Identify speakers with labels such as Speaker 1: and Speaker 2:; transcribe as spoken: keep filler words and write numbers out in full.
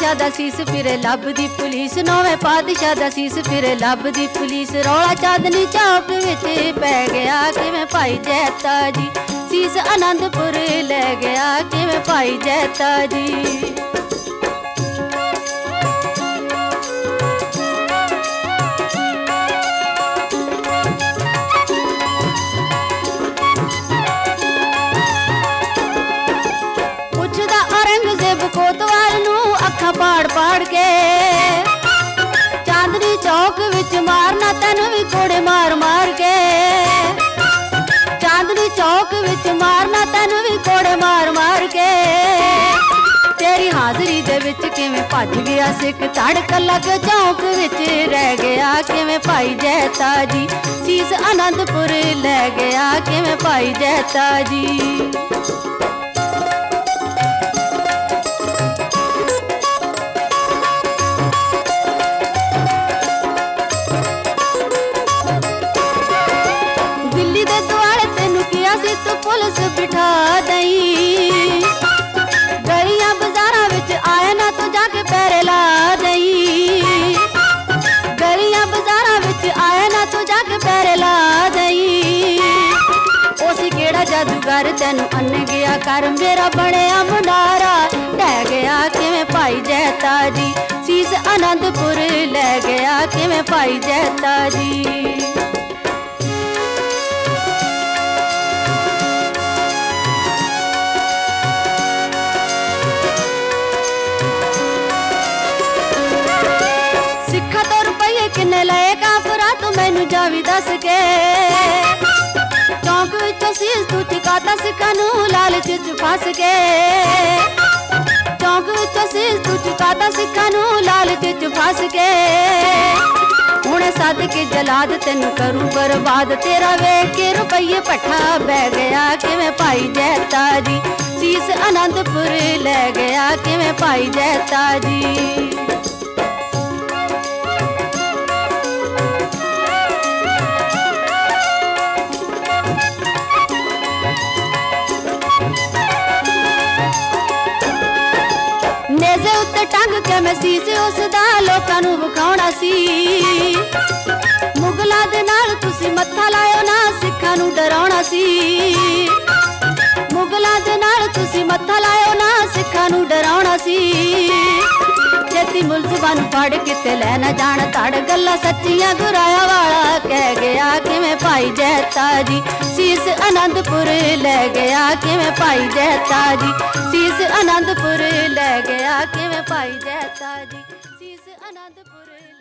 Speaker 1: पातशाह दा सीस फिरे लभदी पुलिस, नौवें पातशाह दा सीस फिरे लभदी पुलिस। रौला चांदनी चौक विच पै गया किवें भाई जैता जी, सीस आनंदपुर लै गया किवें भाई जैता जी। कोतवाल नू अखा पाड़ पाड़ के चांदनी चौक विच मारना तैनू भी कोड़े मार मार के, चांदनी चौक विच मारना तैनू भी कोड़े मार मार के। तेरी हाजरी दे विच किवें भज गया सिख धड़ कल्ला के चौक विच रह गया किवें भाई जैता जी, सीस आनंदपुर लै गया किवें भाई जैता जी। पुलिस बिठा दई गलियां बाजारां विच आए ना तू जाके पैरे ला दई, गलियां बाजारां विच आए ना तू जाके पैरे ला दई। ओसी केड़ा जादूगर तैनू अन्ने गया कर, मेरा बनिया मुंडारा ढह गया किवें भाई जैता जी, सीस आनंदपुर लै गया किवें भाई जैता जी। किन्ने लए काफरा तू मैनू जावी दस के, चौंक विचों सीस तू चुकाता सिखां नू लालच च फस के, चौंक विचों सीस तू चुकाता सिखां नू लालच च फस के। हुणे सद के जलाद तैनू करूं बर्बाद, तेरा वेख के रुपये भट्ठा बह गया किवें भाई जैता जी, सीस आनंदपुर लै गया किवें भाई जैता जी। नेज़े उत्ते टंग के मैं सीस उसदा लोकां नू विखाउणा सी, मुगलां दे नाल तुसी मत्था लायो ना सिखां नू डराउणा सी, मुगलां दे नाल तुसी मत्था लायो ना सिखां नू डराउणा सी। छेती मुलजमां नू फड़ किते लै ना जाण धड़, गल्लां सच्चियां गुराया वाला कह गया किवें भाई जैता जी, सीस आनंदपुर लै गया किवें भाई जैता जी, सीस आनंदपुर लै गया किवें भाई जैता जी, सीस आनंदपुर।